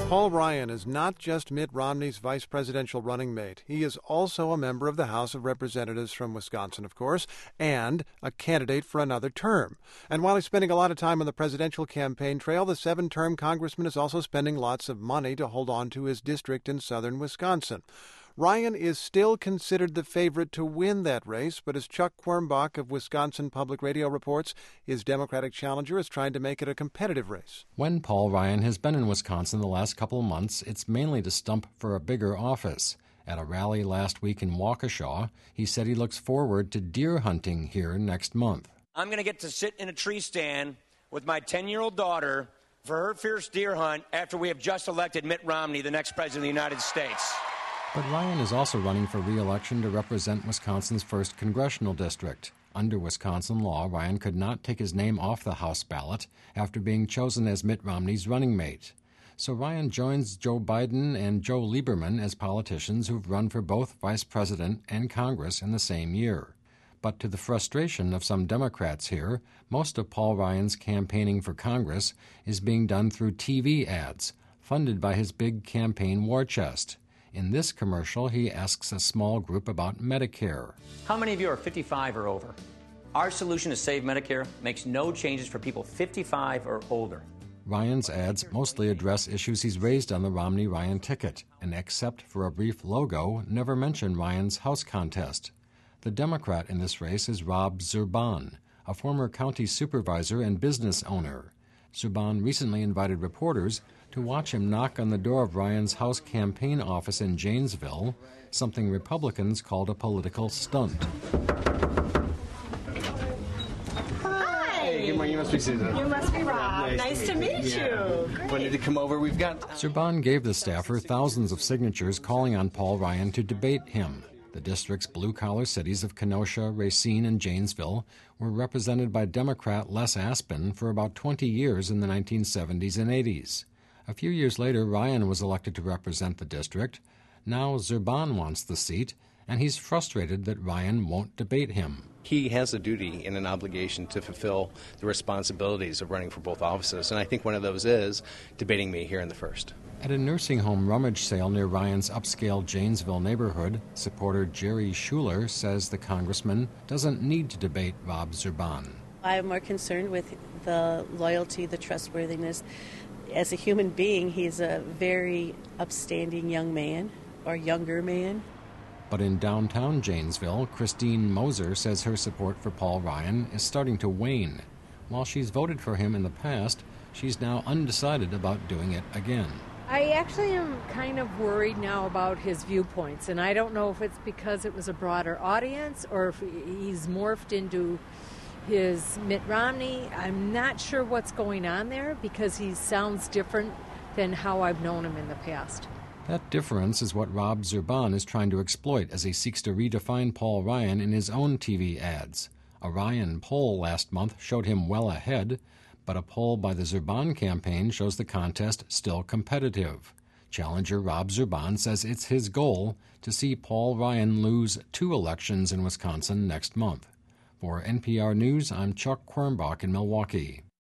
Paul Ryan is not just Mitt Romney's vice presidential running mate. He is also a member of the House of Representatives from Wisconsin, of course, and a candidate for another term. And while he's spending a lot of time on the presidential campaign trail, the 7-term congressman is also spending lots of money to hold on to his district in southern Wisconsin. Ryan is still considered the favorite to win that race, but as Chuck Quirmbach of Wisconsin Public Radio reports, his Democratic challenger is trying to make it a competitive race. When Paul Ryan has been in Wisconsin the last couple of months, it's mainly to stump for a bigger office. At a rally last week in Waukesha, he said he looks forward to deer hunting here next month. I'm going to get to sit in a tree stand with my 10-year-old daughter for her fierce deer hunt after we have just elected Mitt Romney, the next president of the United States. But Ryan is also running for re-election to represent Wisconsin's 1st congressional district. Under Wisconsin law, Ryan could not take his name off the House ballot after being chosen as Mitt Romney's running mate. So Ryan joins Joe Biden and Joe Lieberman as politicians who've run for both vice president and Congress in the same year. But to the frustration of some Democrats here, most of Paul Ryan's campaigning for Congress is being done through TV ads, funded by his big campaign war chest. In this commercial, he asks a small group about Medicare. How many of you are 55 or over? Our solution to save Medicare makes no changes for people 55 or older. Ryan's ads mostly address issues he's raised on the Romney-Ryan ticket, and except for a brief logo, never mention Ryan's House contest. The Democrat in this race is Rob Zurban, a former county supervisor and business owner. Zurban recently invited reporters to watch him knock on the door of Ryan's House campaign office in Janesville, something Republicans called a political stunt. Hi. Good morning. You must be Susan. You must be Rob. Nice to meet you. Great. Wanted to come over. We've got... Zurban gave the staffer thousands of signatures calling on Paul Ryan to debate him. The district's blue-collar cities of Kenosha, Racine, and Janesville were represented by Democrat Les Aspin for about 20 years in the 1970s and 80s. A few years later, Ryan was elected to represent the district. Now Zurban wants the seat, and he's frustrated that Ryan won't debate him. He has a duty and an obligation to fulfill the responsibilities of running for both offices, and I think one of those is debating me here in the 1st. At a nursing home rummage sale near Ryan's upscale Janesville neighborhood, supporter Jerry Schuler says the congressman doesn't need to debate Rob Zurban. I am more concerned with the loyalty, the trustworthiness. As a human being, he's a very upstanding young man, or younger man. But in downtown Janesville, Christine Moser says her support for Paul Ryan is starting to wane. While she's voted for him in the past, she's now undecided about doing it again. I actually am kind of worried now about his viewpoints, and I don't know if it's because it was a broader audience or if he's morphed into his Mitt Romney. I'm not sure what's going on there because he sounds different than how I've known him in the past. That difference is what Rob Zurban is trying to exploit as he seeks to redefine Paul Ryan in his own TV ads. A Ryan poll last month showed him well ahead, but a poll by the Zurban campaign shows the contest still competitive. Challenger Rob Zurban says it's his goal to see Paul Ryan lose 2 elections in Wisconsin next month. For NPR News, I'm Chuck Quirmbach in Milwaukee.